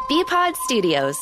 BPod Studios.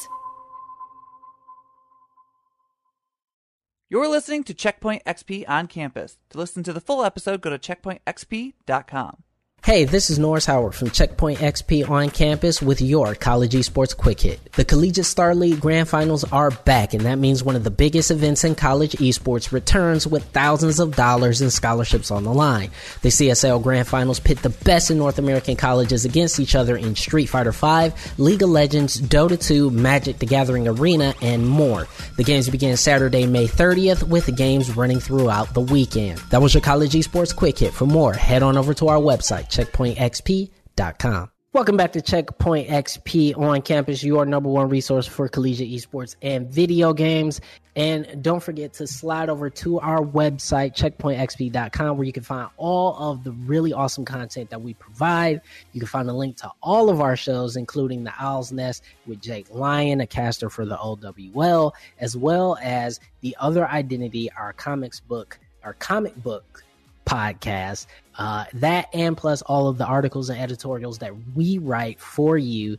You're listening to Checkpoint XP on campus. To listen to the full episode, go to checkpointxp.com. Hey, this is Norris Howard from Checkpoint XP on campus with your College Esports Quick Hit. The Collegiate Star League Grand Finals are back, and that means one of the biggest events in college esports returns with thousands of dollars in scholarships on the line. The CSL Grand Finals pit the best in North American colleges against each other in Street Fighter V, League of Legends, Dota 2, Magic the Gathering Arena, and more. The games begin Saturday, May 30th, with the games running throughout the weekend. That was your College Esports Quick Hit. For more, head on over to our website, checkpointxp.com. Welcome back to Checkpoint XP on campus, your number one resource for collegiate esports and video games. And don't forget to slide over to our website, checkpointxp.com, where you can find all of the really awesome content that we provide. You can find a link to all of our shows, including The Owl's Nest with Jake Lyon, a caster for the OWL, as well as The Other Identity, our comic book podcast. That and plus all of the articles and editorials that we write for you.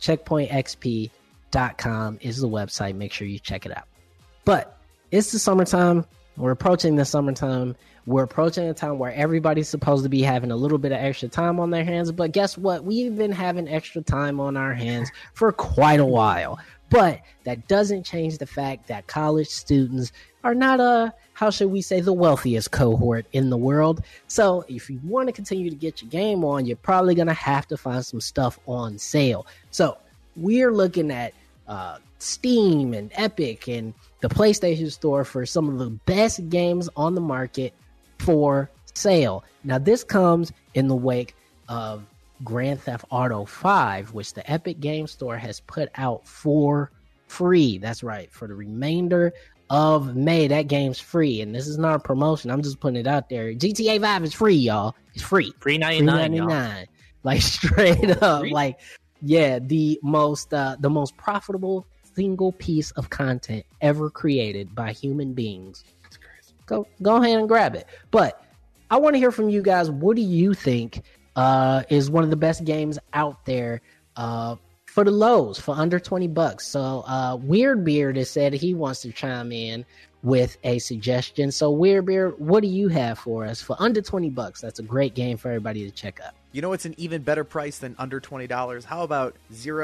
checkpointxp.com is the website. Make sure you check it out. But it's the summertime. We're approaching the summertime. We're approaching a time where everybody's supposed to be having a little bit of extra time on their hands. But guess what? We've been having extra time on our hands for quite a while. But that doesn't change the fact that college students are not how should we say, the wealthiest cohort in the world. So if you want to continue to get your game on, you're probably going to have to find some stuff on sale. So we're looking at Steam and Epic and the PlayStation Store for some of the best games on the market for sale. Now, this comes in the wake of Grand Theft Auto 5, which the Epic Game Store has put out for free. That's right, for the remainder of May. That game's free, and this is not a promotion. I'm just putting it out there. GTA 5 is free, y'all. It's free. Free 99. Like straight up. Free? Like, yeah, the most profitable single piece of content ever created by human beings. That's crazy. Go ahead and grab it. But I want to hear from you guys. What do you think is one of the best games out there for the lows, for under $20? So Weird Beard has said he wants to chime in with a suggestion. So Weird Beard, what do you have for us for under $20? That's a great game for everybody to check out. You know what's an even better price than under $20? How about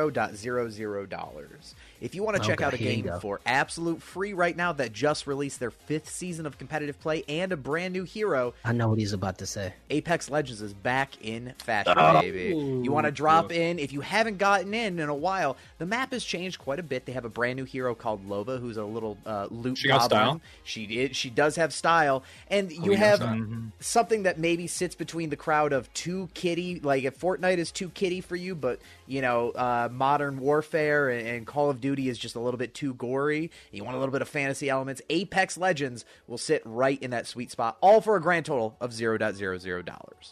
$0.00? If you want to check out a game for absolute free right now that just released their 5th season of competitive play and a brand new hero. I know what he's about to say. Apex Legends is back in fashion, baby. You want to drop in. If you haven't gotten in a while, the map has changed quite a bit. They have a brand new hero called Lova, who's a little loot She got goblin. style. She does have style. And you have something that maybe sits between the crowd of too kiddie. Like if Fortnite is too kiddie for you, but you know, Modern Warfare and Call of Duty is just a little bit too gory. You want a little bit of fantasy elements. Apex Legends will sit right in that sweet spot, all for a grand total of $0.00.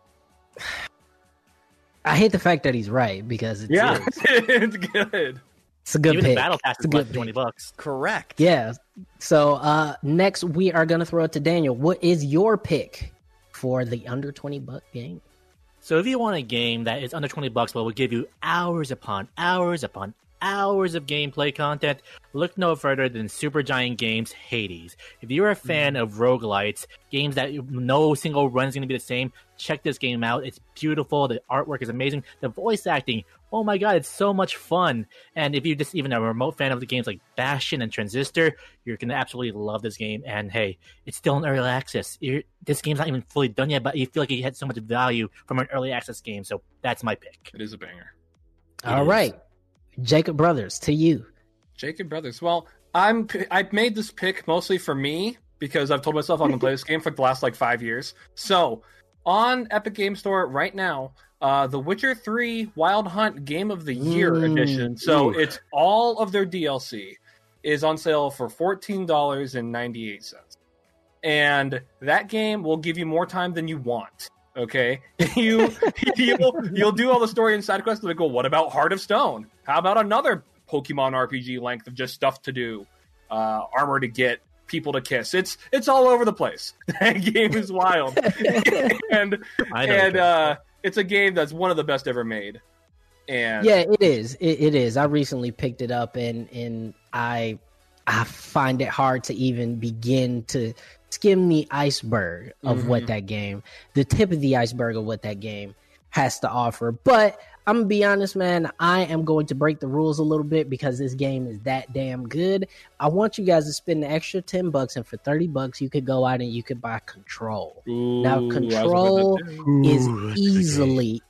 I hate the fact that he's right because it's it's good. It's a good Even pick. the battle pass is less than $20. Correct. Yeah. So next we are going to throw it to Daniel. What is your pick for the under $20 game? So if you want a game that is under $20 but will give you hours upon hours upon hours of gameplay content, look no further than Supergiant Games Hades. If you're a fan of roguelites, games that no single run is going to be the same, check this game out. It's beautiful. The artwork is amazing. The voice acting, oh my god, it's so much fun. And if you're just even a remote fan of the games like Bastion and Transistor, you're going to absolutely love this game. And hey, it's still in early access. This game's not even fully done yet, but you feel like you had so much value from an early access game. So that's my pick. It is a banger. All right. Jacob Brothers, to you. Jacob Brothers. Well, I've made this pick mostly for me because I've told myself I'm going to play this game for the last 5 years. So on Epic Game Store right now, The Witcher 3 Wild Hunt Game of the Year edition. So it's all of their DLC is on sale for $14.98. And that game will give you more time than you want. Okay, you'll do all the story and side quests. And go, what about Heart of Stone? How about another Pokemon RPG length of just stuff to do, armor to get, people to kiss? It's all over the place. That game is wild, and it's a game that's one of the best ever made. And yeah, it is. It is. I recently picked it up, and I find it hard to even begin to skim the iceberg of what that game, the tip of the iceberg of what that game has to offer. But I'm gonna be honest, man, I am going to break the rules a little bit because this game is that damn good. I want you guys to spend the extra $10, and for $30 you could go out and you could buy Control. Now Control is easily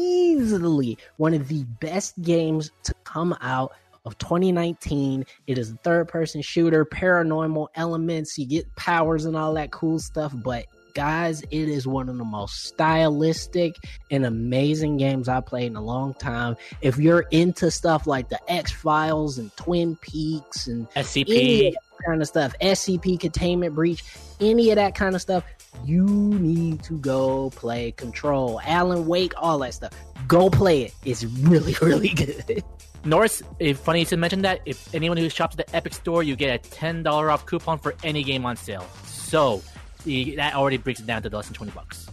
one of the best games to come out of 2019. It is a third-person shooter, paranormal elements, you get powers and all that cool stuff, but guys, it is one of the most stylistic and amazing games I've played in a long time. If you're into stuff like the X-Files and Twin Peaks and SCP, any of that kind of stuff, SCP, Containment Breach, any of that kind of stuff, you need to go play Control. Alan Wake, all that stuff. Go play it. It's really, really good. Norris, it's funny to mention that. If anyone who shops at the Epic Store, you get a $10 off coupon for any game on sale. So that already breaks it down to less than $20.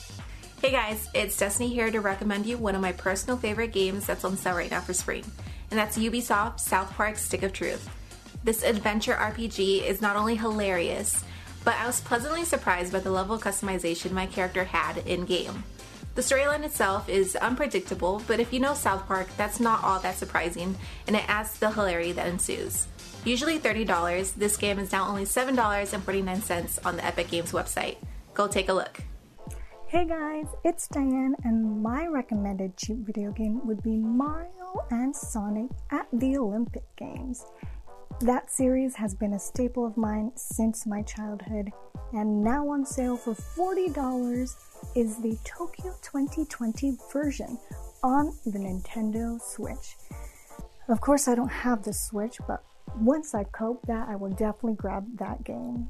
Hey guys, it's Destiny here to recommend you one of my personal favorite games that's on sale right now for spring, and that's Ubisoft South Park Stick of Truth. This adventure RPG is not only hilarious, but I was pleasantly surprised by the level of customization my character had in-game. The storyline itself is unpredictable, but if you know South Park, that's not all that surprising, and it adds to the hilarity that ensues. Usually $30, this game is now only $7.49 on the Epic Games website. Go take a look. Hey guys, it's Diane, and my recommended cheap video game would be Mario and Sonic at the Olympic Games. That series has been a staple of mine since my childhood, and now on sale for $40 is the Tokyo 2020 version on the Nintendo Switch. Of course, I don't have the Switch, but once I cope that, I will definitely grab that game.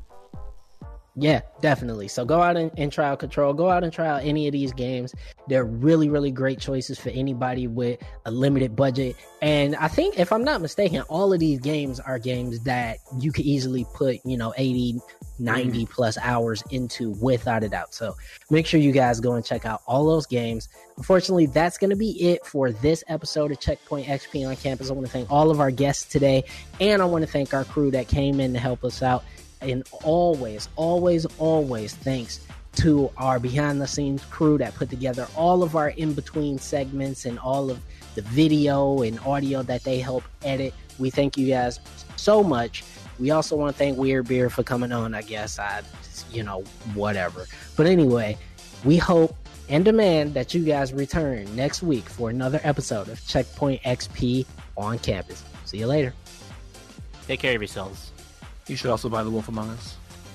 Yeah, definitely. So go out and try out Control. Go out and try out any of these games. They're really, really great choices for anybody with a limited budget. And I think, if I'm not mistaken, all of these games are games that you could easily put, 80, 90 plus hours into without a doubt. So make sure you guys go and check out all those games. Unfortunately, that's going to be it for this episode of Checkpoint XP on Campus. I want to thank all of our guests today, and I want to thank our crew that came in to help us out. And always thanks to our behind-the-scenes crew that put together all of our in-between segments and all of the video and audio that they help edit. We thank you guys so much. We also want to thank Weird Beer for coming on, I guess. Whatever. But anyway, we hope and demand that you guys return next week for another episode of Checkpoint XP on Campus. See you later. Take care of yourselves. You should also buy The Wolf Among Us.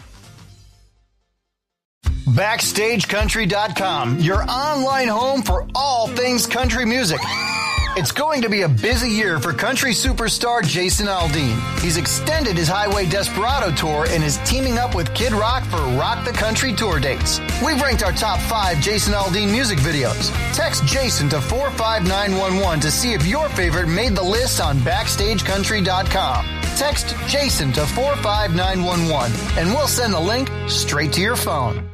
BackstageCountry.com, your online home for all things country music. It's going to be a busy year for country superstar Jason Aldean. He's extended his Highway Desperado tour and is teaming up with Kid Rock for Rock the Country tour dates. We've ranked our top 5 Jason Aldean music videos. Text Jason to 45911 to see if your favorite made the list on BackstageCountry.com. Text Jason to 45911 and we'll send the link straight to your phone.